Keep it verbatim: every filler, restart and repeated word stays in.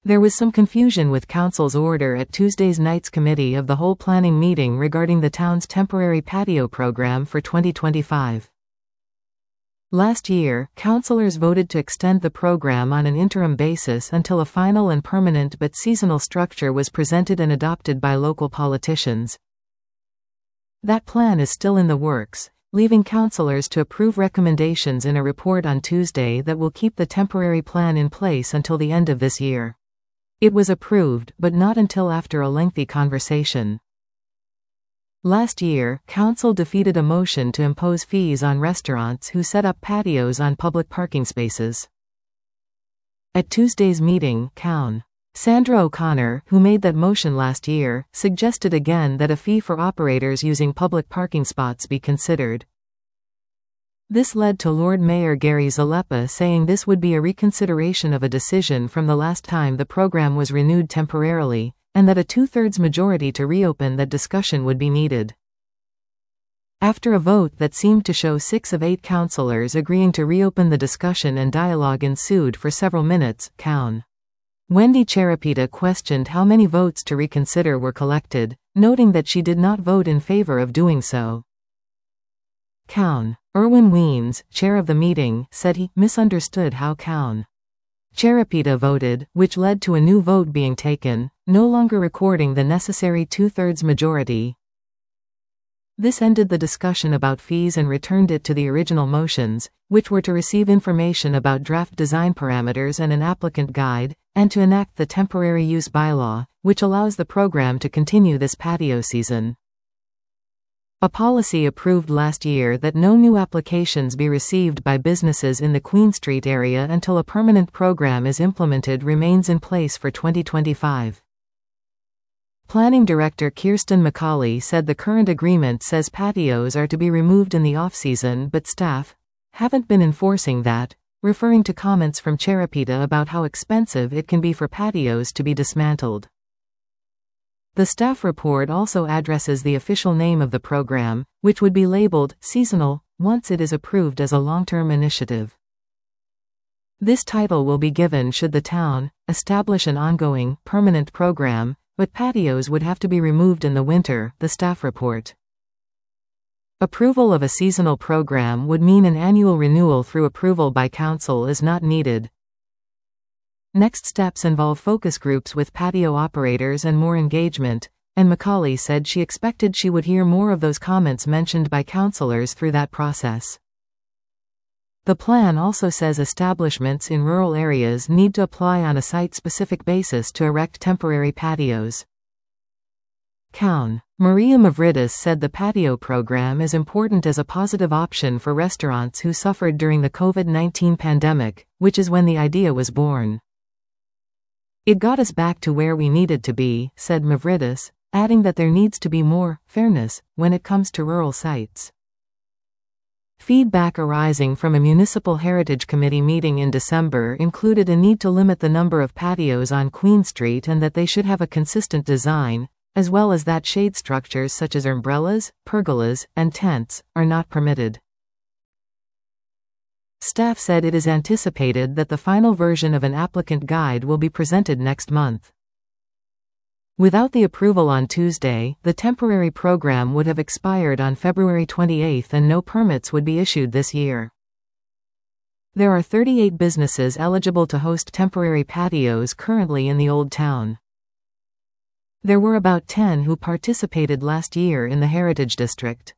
There was some confusion with Council's order at Tuesday's night's Committee of the Whole planning meeting regarding the town's temporary patio program for twenty twenty-five. Last year, councillors voted to extend the program on an interim basis until a final and permanent but seasonal structure was presented and adopted by local politicians. That plan is still in the works, leaving councillors to approve recommendations in a report on Tuesday that will keep the temporary plan in place until the end of this year. It was approved, but not until after a lengthy conversation. Last year, Council defeated a motion to impose fees on restaurants who set up patios on public parking spaces. At Tuesday's meeting, Coun. Sandra O'Connor, who made that motion last year, suggested again that a fee for operators using public parking spots be considered. This led to Lord Mayor Gary Zalepa saying this would be a reconsideration of a decision from the last time the program was renewed temporarily, and that a two-thirds majority to reopen that discussion would be needed. After a vote that seemed to show six of eight councillors agreeing to reopen the discussion and dialogue ensued for several minutes, Coun. Wendy Cherapita questioned how many votes to reconsider were collected, noting that she did not vote in favor of doing so. Coun. Erwin Weens, chair of the meeting, said he misunderstood how Coun. Cherapita voted, which led to a new vote being taken, no longer recording the necessary two-thirds majority. This ended the discussion about fees and returned it to the original motions, which were to receive information about draft design parameters and an applicant guide, and to enact the temporary use bylaw, which allows the program to continue this patio season. A policy approved last year that no new applications be received by businesses in the Queen Street area until a permanent program is implemented remains in place for twenty twenty-five. Planning Director Kirsten McCauley said the current agreement says patios are to be removed in the off-season but staff haven't been enforcing that, referring to comments from Cherapita about how expensive it can be for patios to be dismantled. The staff report also addresses the official name of the program, which would be labeled seasonal once it is approved as a long-term initiative. This title will be given should the town establish an ongoing, permanent program, but patios would have to be removed in the winter, the staff report. Approval of a seasonal program would mean an annual renewal through approval by council is not needed. Next steps involve focus groups with patio operators and more engagement, and McCauley said she expected she would hear more of those comments mentioned by councillors through that process. The plan also says establishments in rural areas need to apply on a site-specific basis to erect temporary patios. Coun. Maria Mavridis said the patio program is important as a positive option for restaurants who suffered during the COVID nineteen pandemic, which is when the idea was born. It got us back to where we needed to be, said Mavridis, adding that there needs to be more fairness when it comes to rural sites. Feedback arising from a Municipal Heritage Committee meeting in December included a need to limit the number of patios on Queen Street and that they should have a consistent design, as well as that shade structures such as umbrellas, pergolas, and tents are not permitted. Staff said it is anticipated that the final version of an applicant guide will be presented next month. Without the approval on Tuesday, the temporary program would have expired on February twenty-eighth and no permits would be issued this year. There are thirty-eight businesses eligible to host temporary patios currently in the Old Town. There were about ten who participated last year in the Heritage District.